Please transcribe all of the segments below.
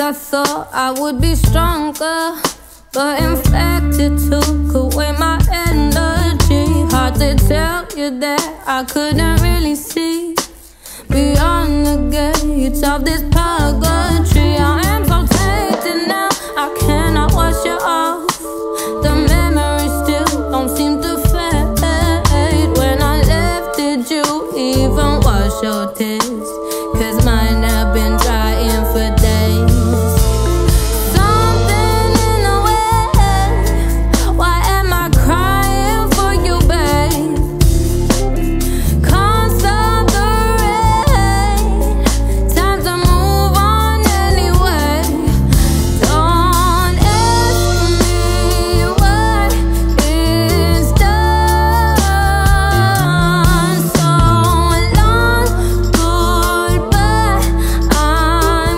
I thought I would be stronger, but in fact it took away my energy. Hard to tell you that I couldn't really see beyond the gates of this purgatory. I am so tainted now, I cannot wash you off. The memories still don't seem to fade. When I left, did you even wash your tears? 'Cause mine have been drying for days. Something in the way, why am I crying for you, babe? Can't stop the rain, time to move on anyway. Don't ask me what is done. So long, goodbye, I'm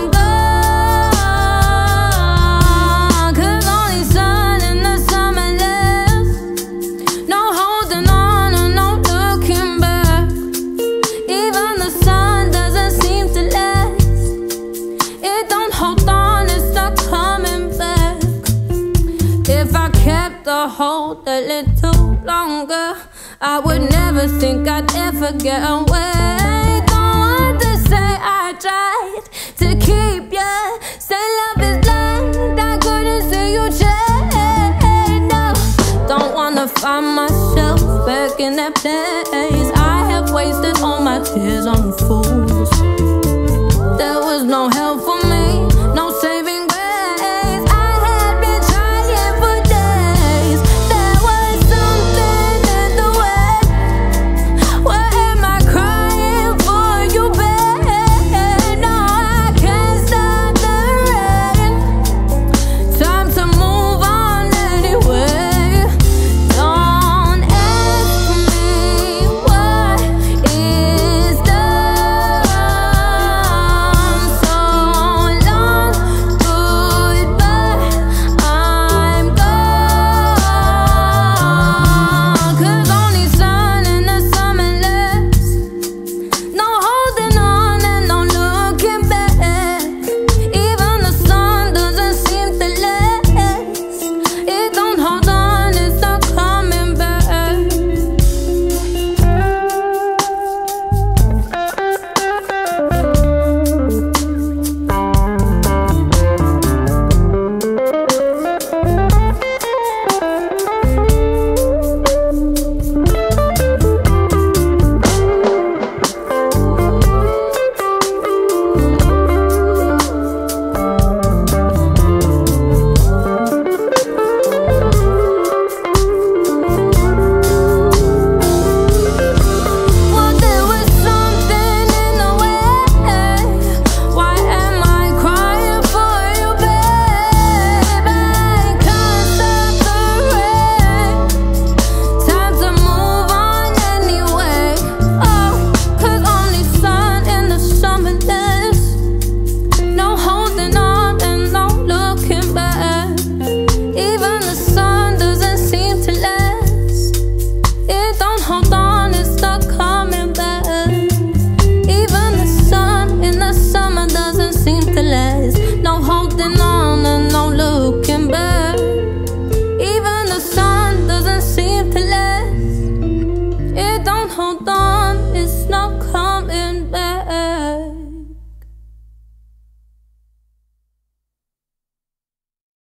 gone. 'Cause only sun in the summer left, no holding on and no looking back. Even the sun doesn't seem to last. It don't hold on, it's not coming back. If I kept a hold a little longer, I would never think I'd ever get away. Don't want to say I tried to keep you, say love is blind, I couldn't see you change. No, don't wanna find myself back in that place. I have wasted all my tears on fools. There was no help for me, no saving grace. I had been trying for days. There was something in the way. Why am I crying for you, babe? No, I can't stop the rain. Time to move on anyway. Don't ask me what is done. So long, goodbye, I'm gone. 'Cause only sun in the summer left, no holding on and no looking back. Even the sun doesn't seem to last. It don't hold on, it's not coming back. Well, there was something in the way. Why am I crying for you, babe? I can't stop the rain. Time to move on anyway. Oh, 'cause only sun in the summer left, no holding on and no looking back. Even the sun doesn't seem to last. It don't hold on, it's not coming back. Even the sun in the summer doesn't seem to last. No holding on and no looking back. Even the sun doesn't seem to last. It don't hold on, it's not coming